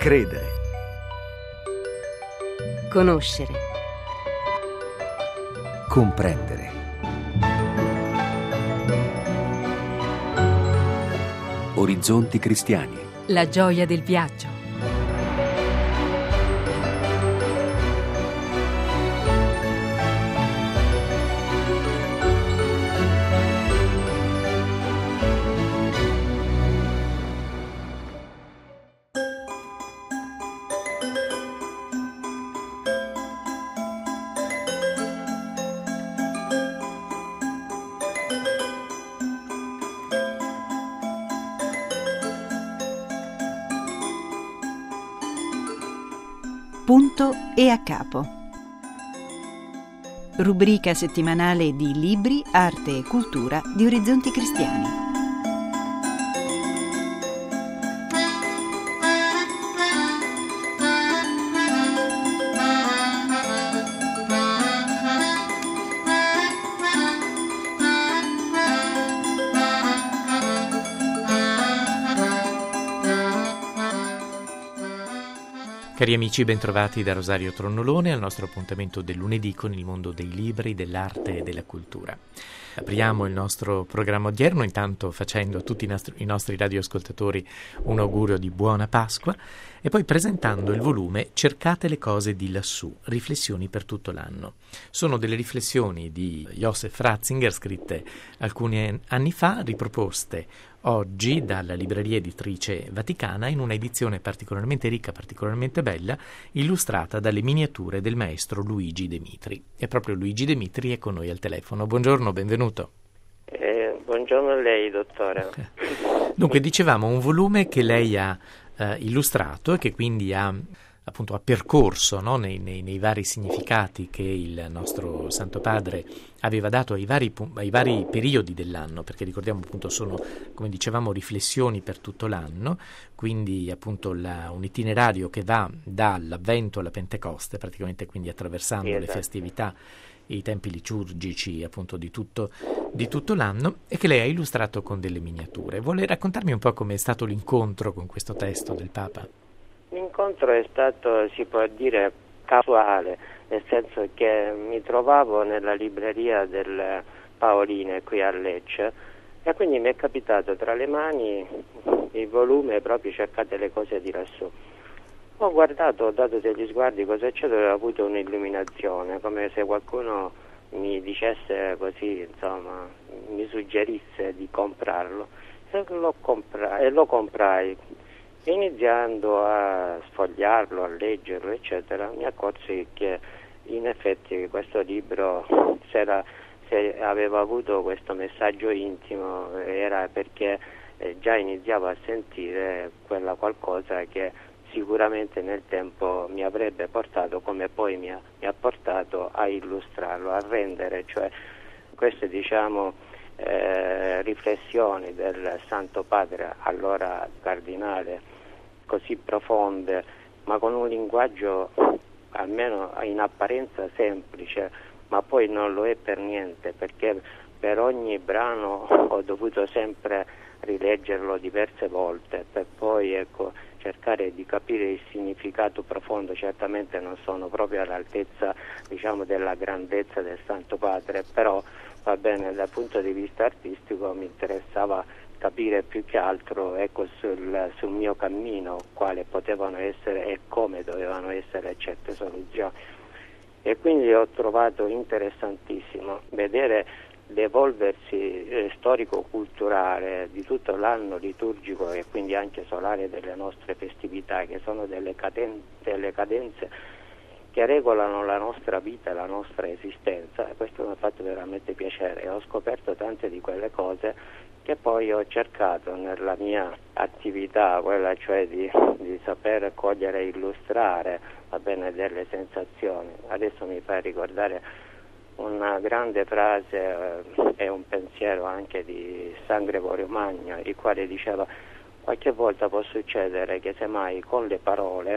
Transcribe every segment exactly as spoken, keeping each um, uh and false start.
Credere. Conoscere. Comprendere. Orizzonti cristiani. La gioia del viaggio. Punto e a capo. Rubrica settimanale di libri, arte e cultura di Orizzonti Cristiani. Cari amici, bentrovati da Rosario Tronnolone al nostro appuntamento del lunedì con il mondo dei libri, dell'arte e della cultura. Apriamo il nostro programma odierno intanto facendo a tutti i nostri, i nostri radioascoltatori un augurio di buona Pasqua e poi presentando il volume Cercate le cose di lassù, riflessioni per tutto l'anno. Sono delle riflessioni di Joseph Ratzinger scritte alcuni anni fa, riproposte oggi dalla Libreria Editrice Vaticana in una edizione particolarmente ricca, particolarmente bella, illustrata dalle miniature del maestro Luigi De Mitri. E proprio Luigi De Mitri è con noi al telefono. Buongiorno, benvenuto. Eh, buongiorno a lei, dottore. Dunque, dicevamo, un volume che lei ha eh, illustrato e che quindi ha appunto ha percorso, no, nei, nei, nei vari significati che il nostro Santo Padre aveva dato ai vari, ai vari periodi dell'anno, perché ricordiamo appunto sono, come dicevamo, riflessioni per tutto l'anno, quindi appunto la, un itinerario che va dall'Avvento alla Pentecoste, praticamente, quindi attraversando esatto. le festività e i tempi liturgici appunto di tutto, di tutto l'anno, e che lei ha illustrato con delle miniature. Vuole raccontarmi un po' com'è stato l'incontro con questo testo del Papa? L'incontro è stato, si può dire, casuale, nel senso che mi trovavo nella libreria del Paoline qui a Lecce e quindi mi è capitato tra le mani il volume proprio Cercate le cose di lassù. Ho guardato, ho dato degli sguardi, cosa c'era, e ho avuto un'illuminazione, come se qualcuno mi dicesse così, insomma, mi suggerisse di comprarlo. E lo, compra- e lo comprai. Iniziando a sfogliarlo, a leggerlo, eccetera, mi accorsi che in effetti questo libro, se, era, se aveva avuto questo messaggio intimo, era perché eh, già iniziavo a sentire quella qualcosa che sicuramente nel tempo mi avrebbe portato, come poi mi ha, mi ha portato a illustrarlo, a rendere, cioè queste diciamo eh, riflessioni del Santo Padre, allora cardinale, così profonde, ma con un linguaggio almeno in apparenza semplice, ma poi non lo è per niente, perché per ogni brano ho dovuto sempre rileggerlo diverse volte per poi ecco cercare di capire il significato profondo. Certamente non sono proprio all'altezza diciamo della grandezza del Santo Padre, però va bene, dal punto di vista artistico mi interessava capire più che altro ecco sul, sul mio cammino quali potevano essere e come dovevano essere certe soluzioni, e quindi ho trovato interessantissimo vedere l'evolversi eh, storico-culturale di tutto l'anno liturgico e quindi anche solare delle nostre festività, che sono delle, caden- delle cadenze che regolano la nostra vita e la nostra esistenza, e questo mi ha fatto veramente piacere e ho scoperto tante di quelle cose che poi ho cercato nella mia attività, quella cioè di, di saper cogliere e illustrare va bene, delle sensazioni. Adesso mi fa ricordare una grande frase eh, e un pensiero anche di San Gregorio Magno, il quale diceva: qualche volta può succedere che semmai con le parole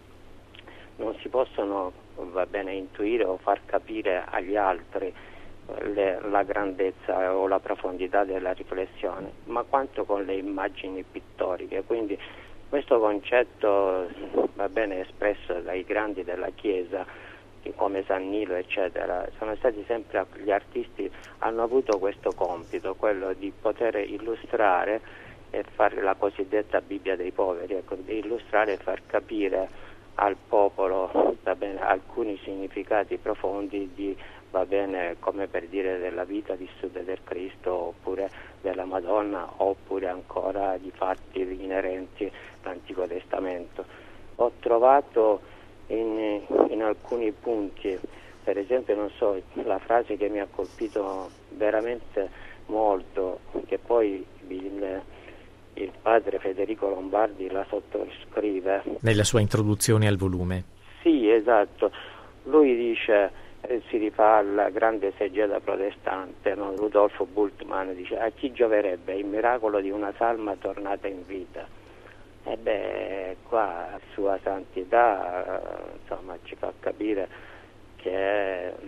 non si possono va bene intuire o far capire agli altri le, la grandezza o la profondità della riflessione, ma quanto con le immagini pittoriche. Quindi questo concetto va bene espresso dai grandi della Chiesa come San Nilo eccetera, sono stati sempre, gli artisti hanno avuto questo compito, quello di poter illustrare e fare la cosiddetta Bibbia dei poveri, ecco, di illustrare e far capire al popolo, va bene, alcuni significati profondi di, va bene, come per dire della vita vissuta del Cristo oppure della Madonna oppure ancora di fatti inerenti all'Antico Testamento. Ho trovato in, in alcuni punti, per esempio, non so, la frase che mi ha colpito veramente molto, che poi il, il padre Federico Lombardi la sottoscrive nella sua introduzione al volume. Sì, esatto. Lui dice, eh, si rifà alla grande esegeta protestante, no? Rudolfo Bultmann dice: a chi gioverebbe il miracolo di una salma tornata in vita? E beh, qua Sua Santità eh, insomma ci fa capire che eh,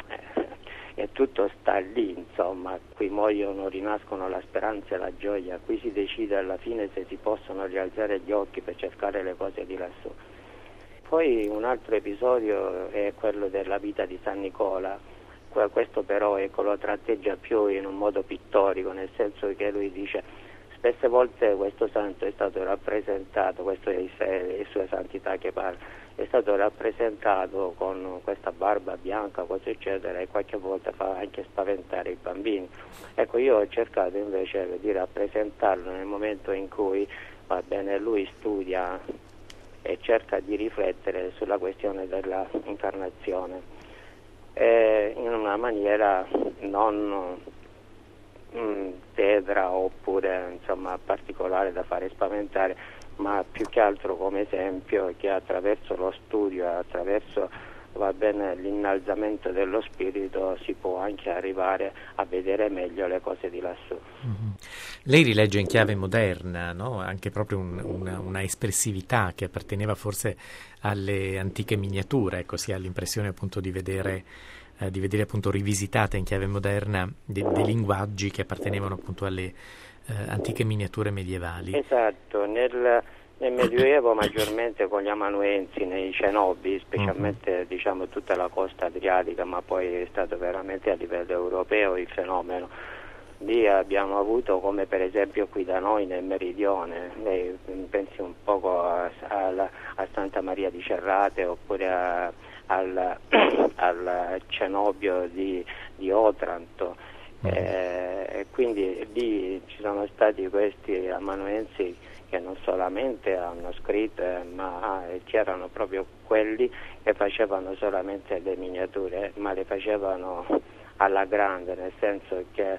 e tutto sta lì, insomma, qui muoiono, rinascono la speranza e la gioia, qui si decide alla fine se si possono rialzare gli occhi per cercare le cose di lassù. Poi un altro episodio è quello della vita di San Nicola, questo però ecco, lo tratteggia più in un modo pittorico, nel senso che lui dice: spesse volte questo santo è stato rappresentato, questo è il Sua Santità che parla, è stato rappresentato con questa barba bianca, cose eccetera, e qualche volta fa anche spaventare i bambini. Ecco, io ho cercato invece di rappresentarlo nel momento in cui, va bene, lui studia e cerca di riflettere sulla questione della incarnazione eh, in una maniera non mh, tedra oppure insomma particolare da fare spaventare, ma più che altro come esempio che attraverso lo studio e attraverso, va bene, l'innalzamento dello spirito si può anche arrivare a vedere meglio le cose di lassù. Mm-hmm. Lei rilegge in chiave moderna, no? Anche proprio un, una, una espressività che apparteneva forse alle antiche miniature, ecco, si ha l'impressione appunto di vedere eh, di vedere appunto rivisitata in chiave moderna de, dei linguaggi che appartenevano appunto alle eh, antiche miniature medievali. Esatto, nel Nel Medioevo maggiormente con gli amanuensi, nei cenobi, specialmente uh-huh. diciamo tutta la costa adriatica, ma poi è stato veramente a livello europeo il fenomeno. Lì abbiamo avuto, come per esempio qui da noi nel Meridione, lei pensi un poco a, a, a Santa Maria di Cerrate oppure a, al, al cenobio di, di Otranto. Uh-huh. Eh, quindi lì ci sono stati questi amanuensi che non solamente hanno scritto, eh, ma eh, c'erano proprio quelli che facevano solamente le miniature, ma le facevano alla grande, nel senso che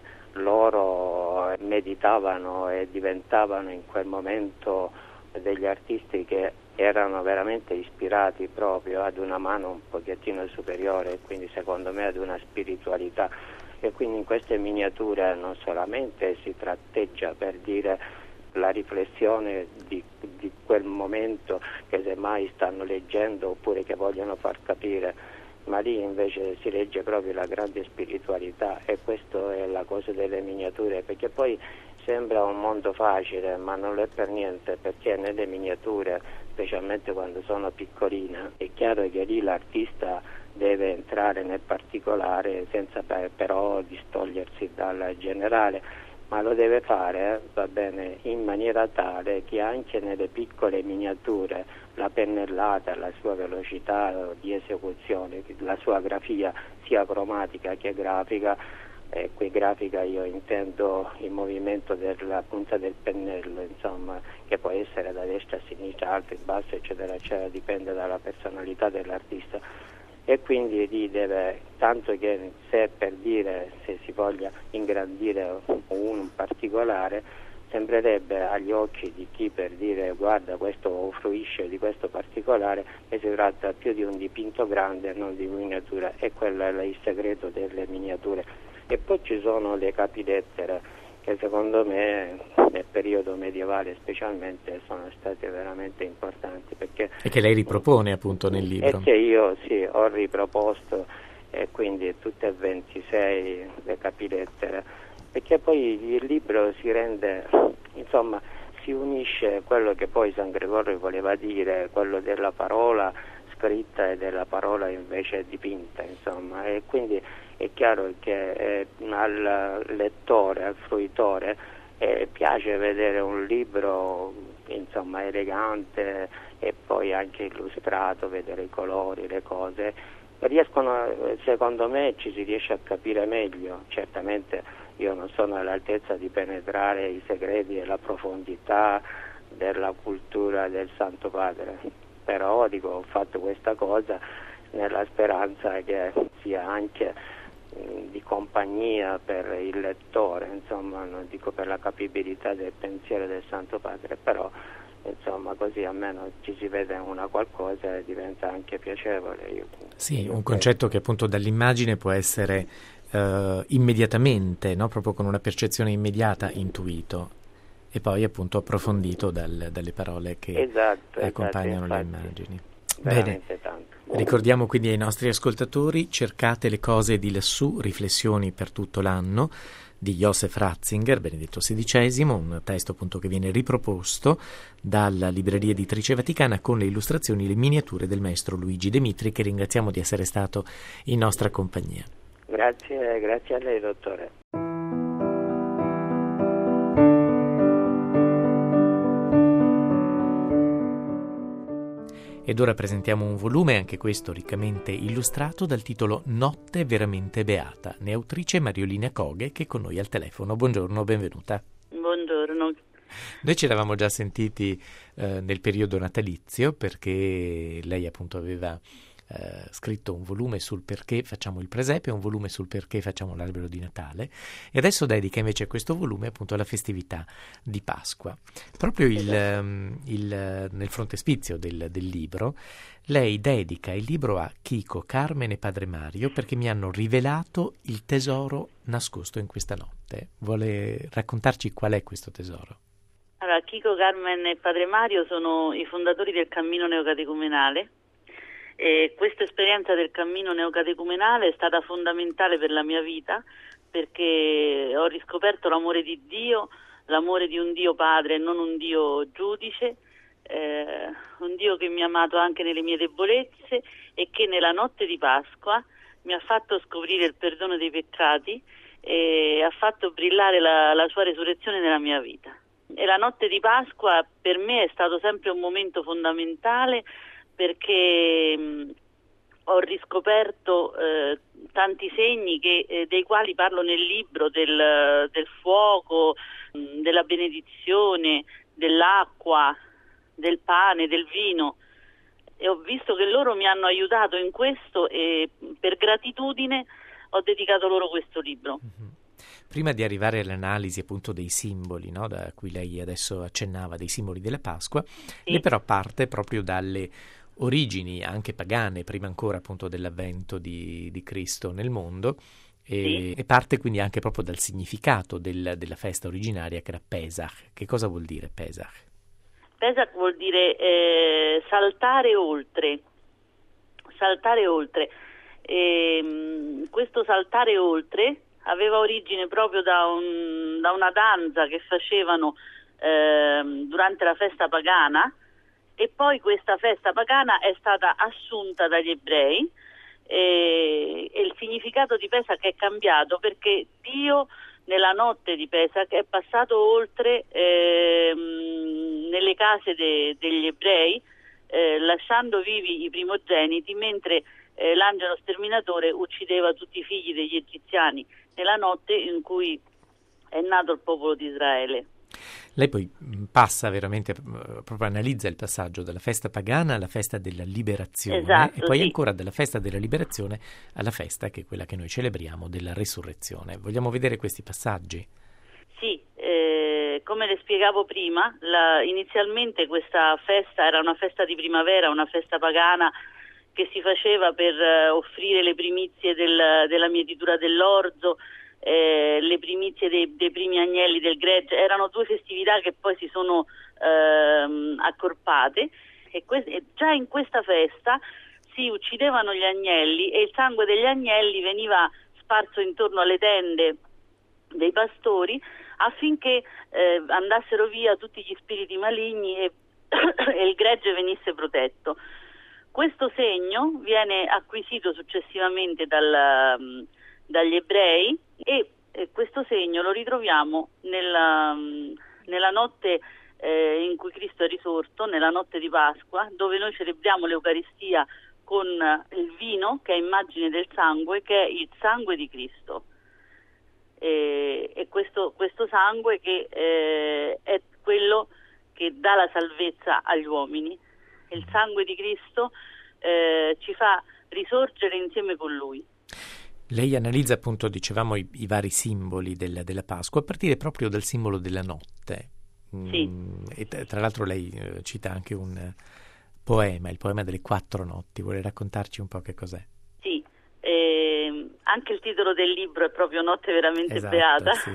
loro meditavano e diventavano in quel momento degli artisti che erano veramente ispirati proprio ad una mano un pochettino superiore, quindi secondo me ad una spiritualità. E quindi in queste miniature non solamente si tratteggia, per dire, la riflessione di, di quel momento che semmai stanno leggendo oppure che vogliono far capire, ma lì invece si legge proprio la grande spiritualità, e questa è la cosa delle miniature, perché poi sembra un mondo facile, ma non lo è per niente, perché nelle miniature, specialmente quando sono piccoline, è chiaro che lì l'artista deve entrare nel particolare senza però distogliersi dal generale, ma lo deve fare, va bene, in maniera tale che anche nelle piccole miniature la pennellata, la sua velocità di esecuzione, la sua grafia sia cromatica che grafica, e qui grafica io intendo il movimento della punta del pennello, insomma, che può essere da destra a sinistra, alto, in basso, eccetera, eccetera, dipende dalla personalità dell'artista. E quindi lì deve, tanto che se per dire, se si voglia ingrandire un particolare, sembrerebbe agli occhi di chi, per dire guarda questo fruisce di questo particolare, che si tratta più di un dipinto grande e non di miniatura, e quello è il segreto delle miniature. E poi ci sono le capilettere, che secondo me nel periodo medievale specialmente sono state veramente importanti, perché e che lei ripropone appunto nel libro, e che io sì ho riproposto, e quindi tutte e ventisei le capilettere, perché poi il libro si rende, insomma, si unisce quello che poi San Gregorio voleva dire, quello della parola scritta e della parola invece dipinta, insomma, e quindi è chiaro che eh, al lettore, al fruitore eh, piace vedere un libro, insomma, elegante e poi anche illustrato, vedere i colori, le cose. Riescono, secondo me ci si riesce a capire meglio. Certamente io non sono all'altezza di penetrare i segreti e la profondità della cultura del Santo Padre, però dico, ho fatto questa cosa nella speranza che sia anche mh, di compagnia per il lettore, insomma, non dico per la capibilità del pensiero del Santo Padre, però insomma così almeno ci si vede una qualcosa e diventa anche piacevole. Io, sì, io un concetto che appunto dall'immagine può essere uh, immediatamente, no? Proprio con una percezione immediata intuito e poi appunto approfondito dal, dalle parole che esatto, accompagnano esatto, le immagini. Bene, tanto. Ricordiamo quindi ai nostri ascoltatori: Cercate le cose di lassù, riflessioni per tutto l'anno, di Joseph Ratzinger, Benedetto sedicesimo, un testo appunto che viene riproposto dalla Libreria Editrice Vaticana con le illustrazioni e le miniature del maestro Luigi De Mitri, che ringraziamo di essere stato in nostra compagnia. Grazie, grazie a lei, dottore. Ed ora presentiamo un volume, anche questo riccamente illustrato, dal titolo Notte veramente beata, ne autrice Mariolina Coghe, che è con noi al telefono. Buongiorno, benvenuta. Buongiorno. Noi ci eravamo già sentiti eh, nel periodo natalizio, perché lei appunto aveva eh, scritto un volume sul perché facciamo il presepe, un volume sul perché facciamo l'albero di Natale, e adesso dedica invece questo volume appunto alla festività di Pasqua. Proprio il, il, nel frontespizio del, del libro lei dedica il libro a Chico, Carmen e Padre Mario, perché mi hanno rivelato il tesoro nascosto in questa notte. Vuole raccontarci qual è questo tesoro? Allora, Chico, Carmen e Padre Mario sono i fondatori del cammino neocatecumenale. E questa esperienza del cammino neocatecumenale è stata fondamentale per la mia vita, perché ho riscoperto l'amore di Dio, l'amore di un Dio Padre e non un Dio giudice, eh, un Dio che mi ha amato anche nelle mie debolezze e che nella notte di Pasqua mi ha fatto scoprire il perdono dei peccati e ha fatto brillare la, la sua resurrezione nella mia vita. E la notte di Pasqua per me è stato sempre un momento fondamentale, perché mh, ho riscoperto eh, tanti segni che, eh, dei quali parlo nel libro, del, del fuoco, mh, della benedizione, dell'acqua, del pane, del vino, e ho visto che loro mi hanno aiutato in questo e per gratitudine ho dedicato loro questo libro. Mm-hmm. Prima di arrivare all'analisi appunto dei simboli, no, da cui lei adesso accennava, dei simboli della Pasqua, sì. Lei però parte proprio dalle origini anche pagane, prima ancora appunto dell'avvento di, di Cristo nel mondo, e, sì. e parte quindi anche proprio dal significato del, della festa originaria, che era Pesach. Che cosa vuol dire Pesach? Pesach vuol dire eh, saltare oltre, saltare oltre. E, questo saltare oltre aveva origine proprio da, un, da una danza che facevano eh, durante la festa pagana, e poi questa festa pagana è stata assunta dagli ebrei e, e il significato di Pesach è cambiato, perché Dio nella notte di Pesach è passato oltre eh, nelle case de, degli ebrei, eh, lasciando vivi i primogeniti, mentre eh, l'angelo sterminatore uccideva tutti i figli degli egiziani nella notte in cui è nato il popolo di Israele. Lei poi passa veramente, proprio analizza il passaggio dalla festa pagana alla festa della liberazione, esatto, e poi sì. ancora dalla festa della liberazione alla festa, che è quella che noi celebriamo, della resurrezione. Vogliamo vedere questi passaggi? Sì, eh, come le spiegavo prima, la, inizialmente questa festa era una festa di primavera, una festa pagana che si faceva per eh, offrire le primizie del, della mietitura dell'orzo, Eh, le primizie dei, dei primi agnelli del gregge. Erano due festività che poi si sono ehm, accorpate, e, que- e già in questa festa si uccidevano gli agnelli e il sangue degli agnelli veniva sparso intorno alle tende dei pastori, affinché eh, andassero via tutti gli spiriti maligni e, e il gregge venisse protetto. Questo segno viene acquisito successivamente dal, um, dagli ebrei e, e questo segno lo ritroviamo nella, um, nella notte eh, in cui Cristo è risorto, nella notte di Pasqua, dove noi celebriamo l'Eucaristia con il vino, che è immagine del sangue, che è il sangue di Cristo. E, e questo, questo sangue che eh, è quello che dà la salvezza agli uomini. Il sangue di Cristo eh, ci fa risorgere insieme con Lui. Lei analizza appunto, dicevamo, i, i vari simboli del, della Pasqua, a partire proprio dal simbolo della notte. Sì. Mm, e t- tra l'altro lei eh, cita anche un eh, poema, il poema delle quattro notti. Vuole raccontarci un po' che cos'è? Sì, eh, anche il titolo del libro è proprio Notte veramente esatto, beata. Sì.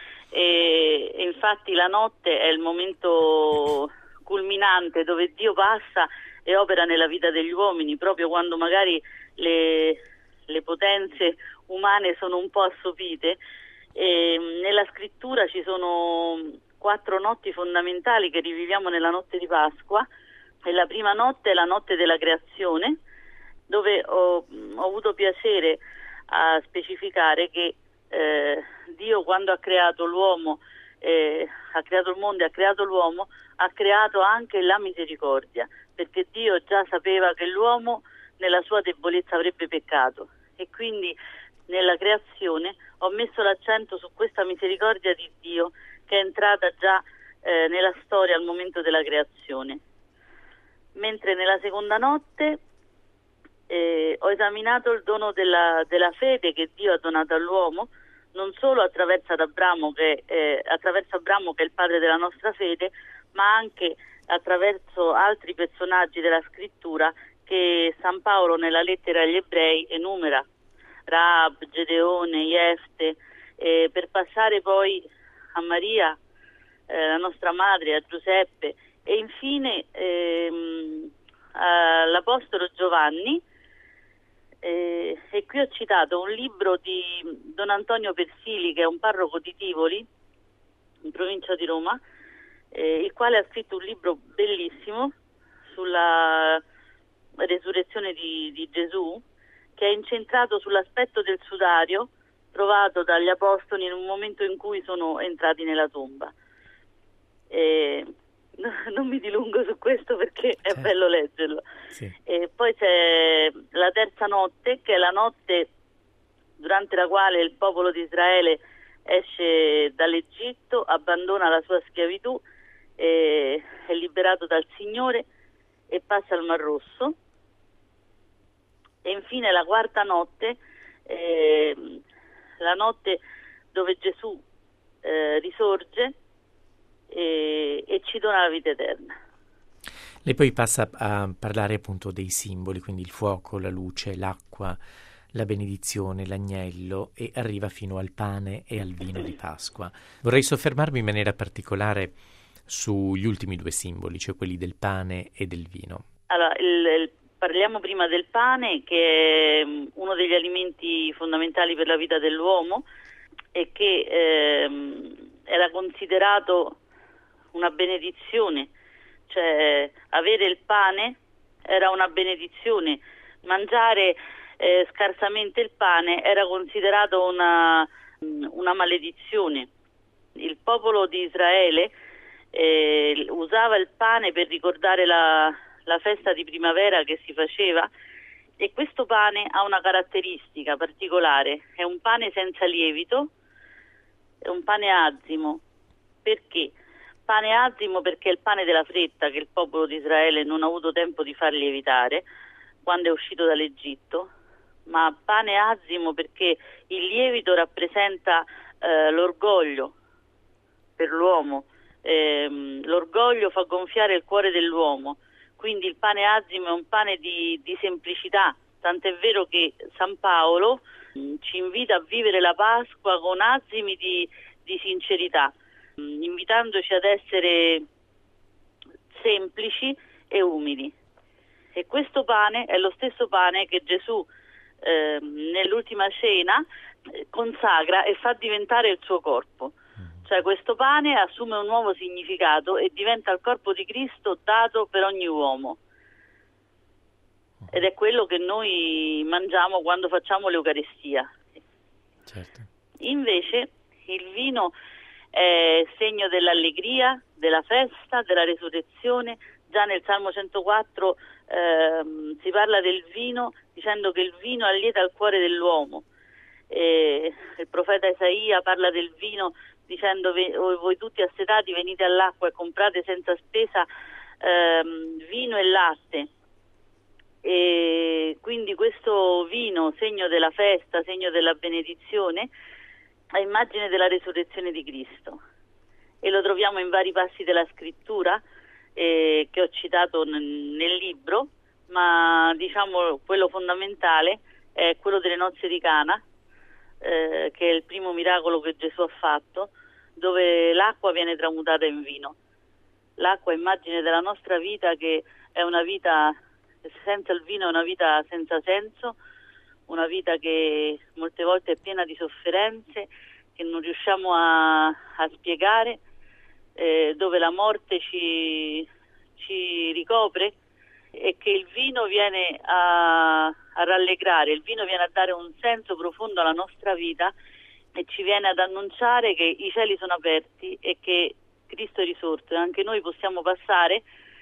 E, e infatti la notte è il momento culminante dove Dio passa e opera nella vita degli uomini, proprio quando magari le, le potenze umane sono un po' assopite. E nella scrittura ci sono quattro notti fondamentali che riviviamo nella notte di Pasqua, e la prima notte è la notte della creazione, dove ho, ho avuto piacere a specificare che eh, Dio, quando ha creato l'uomo, eh, ha creato il mondo e ha creato l'uomo, ha creato anche la misericordia, perché Dio già sapeva che l'uomo nella sua debolezza avrebbe peccato, e quindi nella creazione ho messo l'accento su questa misericordia di Dio che è entrata già eh, nella storia al momento della creazione. Mentre nella seconda notte eh, ho esaminato il dono della, della fede che Dio ha donato all'uomo, non solo attraverso Abramo, che, eh, attraverso Abramo che è il padre della nostra fede, ma anche attraverso altri personaggi della scrittura che San Paolo nella lettera agli ebrei enumera: Raab, Gedeone, Jefte, eh, per passare poi a Maria, eh, la nostra madre, a Giuseppe, e infine ehm, all'Apostolo Giovanni. Eh, e qui ho citato un libro di Don Antonio Persili, che è un parroco di Tivoli, in provincia di Roma, eh, il quale ha scritto un libro bellissimo sulla resurrezione di, di Gesù, che è incentrato sull'aspetto del sudario trovato dagli apostoli in un momento in cui sono entrati nella tomba. Eh, non mi dilungo su questo perché è certo. bello leggerlo. Sì. E poi c'è la terza notte, che è la notte durante la quale il popolo di Israele esce dall'Egitto, abbandona la sua schiavitù, e è liberato dal Signore e passa al Mar Rosso. E infine la quarta notte, eh, la notte dove Gesù eh, risorge e, e ci dona la vita eterna. Lei poi passa a parlare appunto dei simboli, quindi il fuoco, la luce, l'acqua, la benedizione, l'agnello, e arriva fino al pane e al vino di Pasqua. Vorrei soffermarmi in maniera particolare sugli ultimi due simboli, cioè quelli del pane e del vino. Allora, il, il, parliamo prima del pane, che è uno degli alimenti fondamentali per la vita dell'uomo e che ehm, era considerato una benedizione, cioè avere il pane era una benedizione, mangiare eh, scarsamente il pane era considerato una, una maledizione. Il popolo di Israele eh, usava il pane per ricordare la, la festa di primavera che si faceva, e questo pane ha una caratteristica particolare: è un pane senza lievito, è un pane azimo. Perché? Pane azimo perché è il pane della fretta che il popolo di Israele non ha avuto tempo di far lievitare quando è uscito dall'Egitto, ma pane azimo perché il lievito rappresenta eh, l'orgoglio per l'uomo, eh, l'orgoglio fa gonfiare il cuore dell'uomo, quindi il pane azimo è un pane di, di semplicità, tant'è vero che San Paolo mh, ci invita a vivere la Pasqua con azimi di, di sincerità, invitandoci ad essere semplici e umili. E questo pane è lo stesso pane che Gesù eh, nell'ultima cena eh, consacra e fa diventare il suo corpo. Cioè questo pane assume un nuovo significato e diventa il corpo di Cristo dato per ogni uomo. Ed è quello che noi mangiamo quando facciamo l'Eucaristia. Certo. Invece il vino è segno dell'allegria, della festa, della resurrezione. Già nel Salmo centoquattro ehm, si parla del vino dicendo che il vino allieta il cuore dell'uomo. E il profeta Isaia parla del vino dicendo: voi tutti assetati venite all'acqua e comprate senza spesa ehm, vino e latte. E quindi questo vino, segno della festa, segno della benedizione, è immagine della resurrezione di Cristo, e lo troviamo in vari passi della scrittura eh, che ho citato n- nel libro, ma diciamo quello fondamentale è quello delle nozze di Cana, eh, che è il primo miracolo che Gesù ha fatto, dove l'acqua viene tramutata in vino. L'acqua è immagine della nostra vita, che è una vita senza il vino, è una vita senza senso, una vita che molte volte è piena di sofferenze che non riusciamo a, a spiegare, eh, dove la morte ci, ci ricopre, e che il vino viene a, a rallegrare, il vino viene a dare un senso profondo alla nostra vita e ci viene ad annunciare che i cieli sono aperti e che Cristo è risorto, e anche noi possiamo passare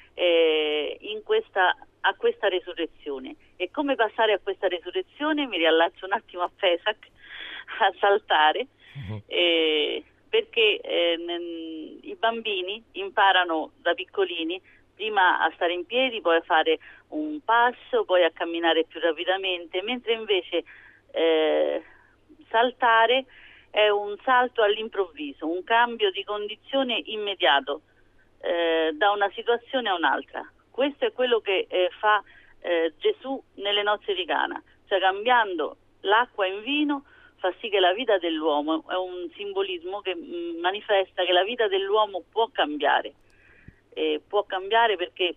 eh, in questa, a questa resurrezione. E come passare a questa resurrezione? Mi riallaccio un attimo a Pesach, a saltare, uh-huh. eh, perché eh, n- i bambini imparano da piccolini prima a stare in piedi, poi a fare un passo, poi a camminare più rapidamente, mentre invece eh, saltare è un salto all'improvviso, un cambio di condizione immediato eh, da una situazione a un'altra. Questo è quello che eh, fa eh, Gesù nelle nozze di Cana, cioè cambiando l'acqua in vino fa sì che la vita dell'uomo, è un simbolismo che mh, manifesta che la vita dell'uomo può cambiare, eh, può cambiare perché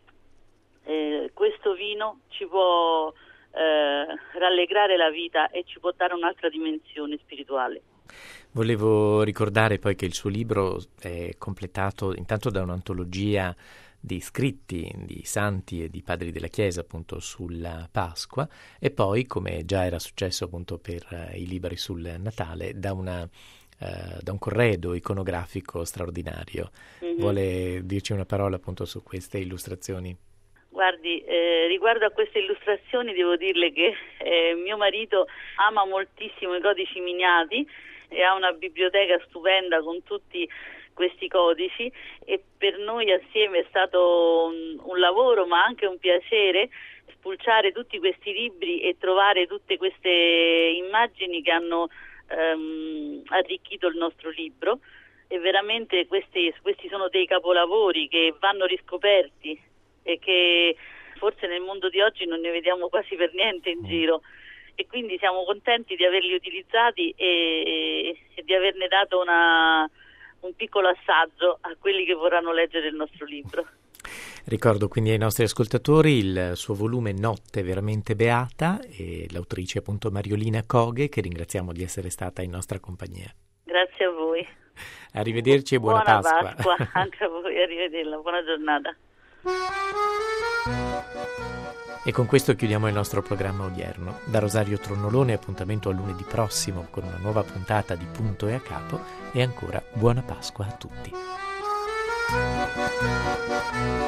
eh, questo vino ci può eh, rallegrare la vita e ci può dare un'altra dimensione spirituale. Volevo ricordare poi che il suo libro è completato intanto da un'antologia di scritti di santi e di padri della Chiesa appunto sulla Pasqua, e poi, come già era successo appunto per uh, i libri sul Natale, da, una, uh, da un corredo iconografico straordinario. Mm-hmm. Vuole dirci una parola appunto su queste illustrazioni? Guardi, eh, riguardo a queste illustrazioni devo dirle che eh, mio marito ama moltissimo i codici miniati e ha una biblioteca stupenda con tutti questi codici, e per noi assieme è stato un, un lavoro ma anche un piacere spulciare tutti questi libri e trovare tutte queste immagini che hanno ehm, arricchito il nostro libro, e veramente questi, questi sono dei capolavori che vanno riscoperti e che forse nel mondo di oggi non ne vediamo quasi per niente in giro, e quindi siamo contenti di averli utilizzati e, e di averne dato una, un piccolo assaggio a quelli che vorranno leggere il nostro libro. Ricordo quindi ai nostri ascoltatori il suo volume Notte veramente beata, e l'autrice appunto Mariolina Coghe, che ringraziamo di essere stata in nostra compagnia. Grazie a voi. Arrivederci e buona, buona Pasqua. Pasqua anche a voi, arrivederla, buona giornata. E con questo chiudiamo il nostro programma odierno. Da Rosario Tronnolone appuntamento a lunedì prossimo con una nuova puntata di Punto e a Capo, e ancora buona Pasqua a tutti.